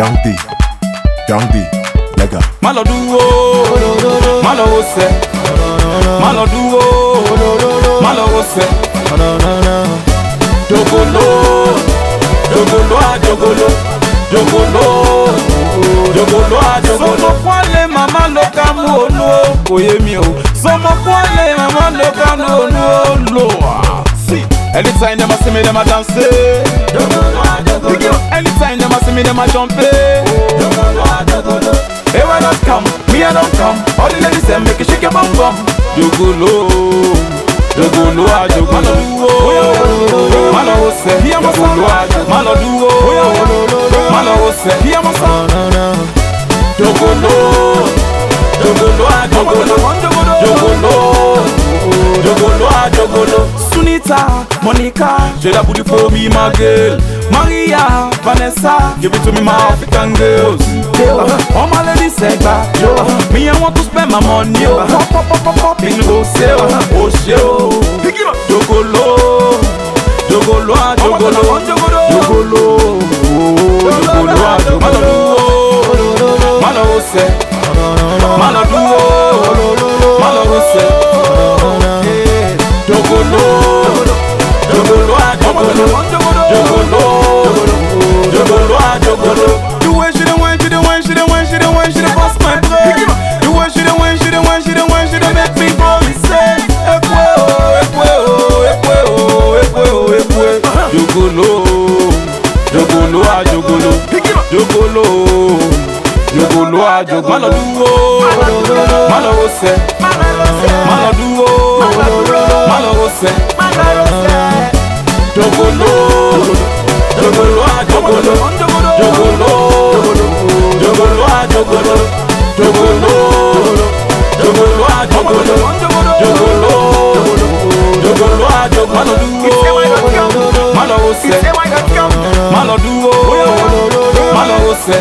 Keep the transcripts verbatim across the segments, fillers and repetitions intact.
Young D, Young D, lega. Malo duo, malo ose, malo duo, malo ose. Jogolo, jogolo a jogolo, jogolo, jogolo a jogolo. Somo kwale mama loka mu onu koye mi o. Somo kwale mama loka mu onu lo. See, anytime them a see me, them a dance. Jogolo a jogolo. Anytime them a see me, them a jump. Jogolo a jogolo. Hey, why not come? Me I don't come. All the ladies say make you shake your bum bum. Jogolo, jogolo a jogolo. Malo ose, jogolo a jogolo. Malo duo, malo ose, jogolo, jogolo a jogolo. Jogolo, jogolo a jogolo. Sunita, Monica, j'ai la booty for me, my girl. Maria, Vanessa, give it to me, my African girls. All my ladies say that, yo. Me I want to spend my money, yo. Pop, pop, pop, pop, pop, in go say, oh, show. Jogolo, jogolo a jogolo, jogolo, jogolo a jogolo. Malo ose, malo duo, malo ose. Jogolo, jogolo a jogolo, jogolo, jogolo a jogolo. The way she the way she the way she the way she the way she the bust my brain. The way she the way she the way she the way she the make me go insane. Ekwe oh, ekwe oh, ekwe oh, ekwe oh, ekwe. Jogolo, jogolo a jogolo, jogolo, jogolo a jogolo. Malo duo, malo ose, malo duo, malo ose. Jogolo, jogolo a jogolo, jogolo, jogolo a jogolo, jogolo, jogolo a jogolo, jogolo, jogolo a jogolo. Malo duo, malo ose, malo duo, malo ose.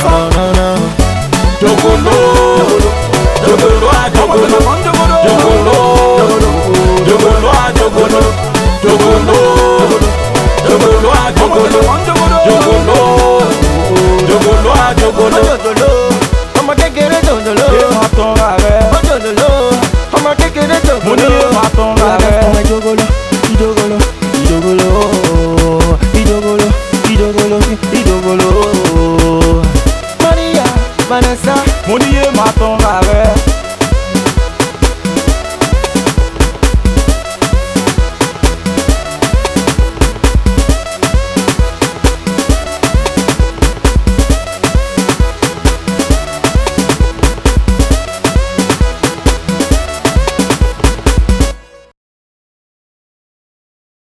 Jogolo, jogolo a jogolo, jogolo, jogolo a jogolo, jogolo, jogolo a jogolo, jogolo, jogolo a jogolo. Ọmọ kékeré jòjòló. Yé ma tán ra rẹ̀. Ó jòjòló. Ọmọ kékeré jòjòló. Mo ní yé ma tán ra rẹ̀. Ọmọ jòjòló.